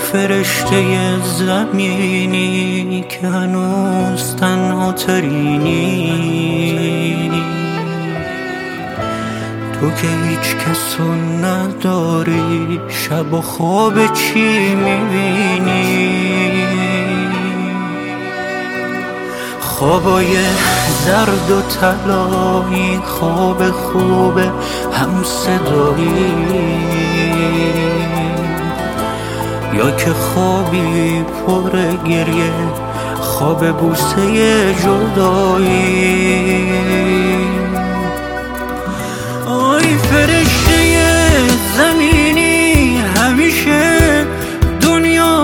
فرشته زمینی که هنوز تنها ترینی، تو که هیچ کسو نداری، شب و خواب چی میبینی؟ خوابای زرد و طلایی، خواب خوب هم صدایی، یا که خوابی پر گریه، خواب بوسه جدایی. آی فرشته زمینی، همیشه دنیا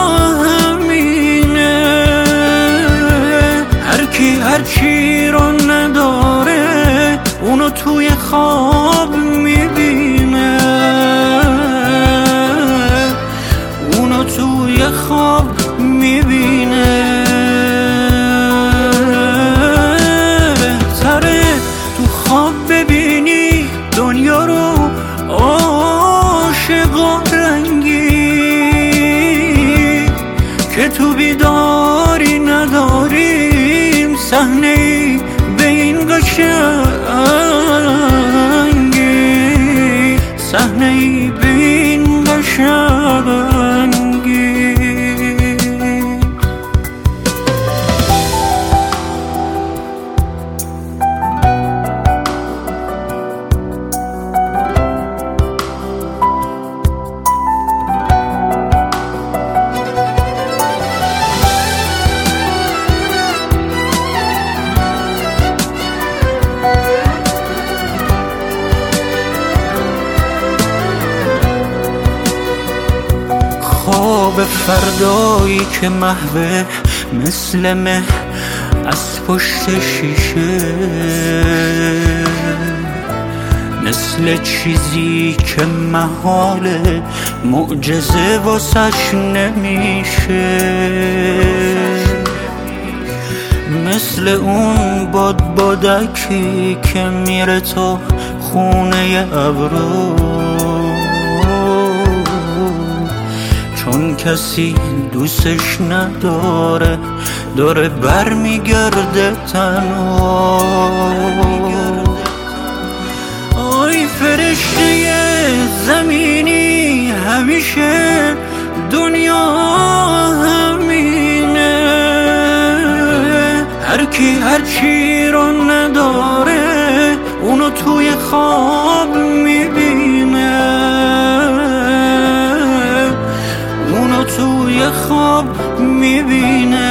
همینه، هر کی هر چی رو نداره اونو توی خواب میبینه، اونو توی خواب میبینه. بهتره تو خواب ببینی دنیا رو عاشقا رنگی، که تو بیداری نداریم صحنه‌ای به این قشنگی، صحنه‌ای به این قشنگی. خواب فردایی که محوه مثل مه از پشت شیشه، مثل چیزی که محاله معجزه واسش نمیشه، مثل اون بادکی که میره تو خونه ابرو، چون کسی دوستش نداره داره بر میگرده تنها. آی فرشته زمینی، همیشه دنیا همینه، هر کی هر چی رو نداره اونو توی خواب میبینه، اونو توی خواب میبینه.